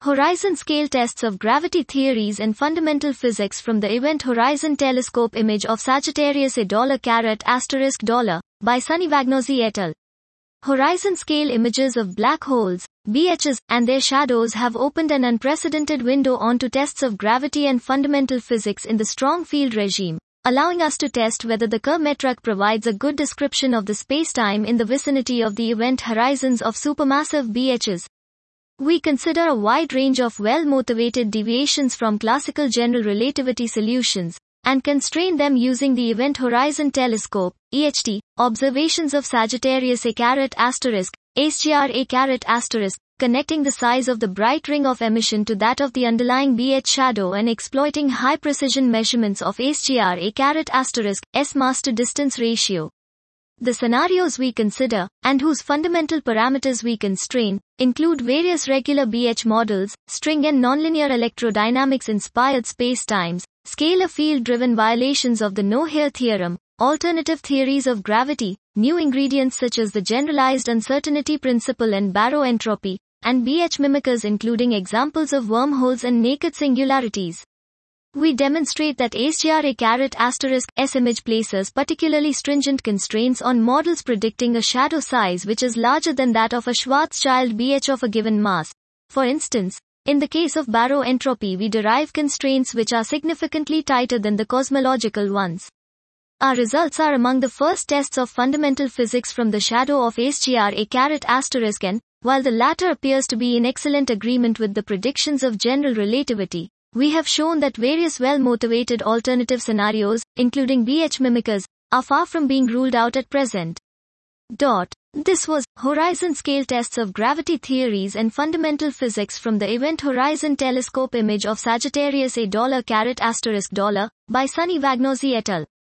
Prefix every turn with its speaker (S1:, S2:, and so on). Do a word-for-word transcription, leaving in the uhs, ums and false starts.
S1: Horizon scale tests of gravity theories and fundamental physics from the Event Horizon Telescope image of Sagittarius A dollar caret asterisk dollar by Sunny Vagnozzi et al. Horizon scale images of black holes, B Hs, and their shadows have opened an unprecedented window onto tests of gravity and fundamental physics in the strong field regime, allowing us to test whether the curve metric provides a good description of the spacetime in the vicinity of the event horizons of supermassive B Hs. We consider a wide range of well-motivated deviations from classical general relativity solutions, and constrain them using the Event Horizon Telescope, E H T, observations of Sagittarius A caret asterisk, S G R A caret asterisk, connecting the size of the bright ring of emission to that of the underlying B H shadow and exploiting high-precision measurements of S G R A caret asterisk, S mass to distance ratio. The scenarios we consider, and whose fundamental parameters we constrain, include various regular B H models, string and nonlinear electrodynamics-inspired spacetimes, scalar field-driven violations of the no-here theorem, alternative theories of gravity, new ingredients such as the generalized uncertainty principle and baroentropy, and B H mimickers including examples of wormholes and naked singularities. We demonstrate that S G R A caret asterisk S image places particularly stringent constraints on models predicting a shadow size which is larger than that of a Schwarzschild B H of a given mass. For instance, in the case of baroentropy we derive constraints which are significantly tighter than the cosmological ones. Our results are among the first tests of fundamental physics from the shadow of S G R A caret asterisk n, while the latter appears to be in excellent agreement with the predictions of general relativity. We have shown that various well-motivated alternative scenarios, including B H mimickers, are far from being ruled out at present. Dot. This was Horizon Scale Tests of Gravity Theories and Fundamental Physics from the Event Horizon Telescope image of Sagittarius A dollar caret asterisk dollar by Sunny Vagnozzi et al.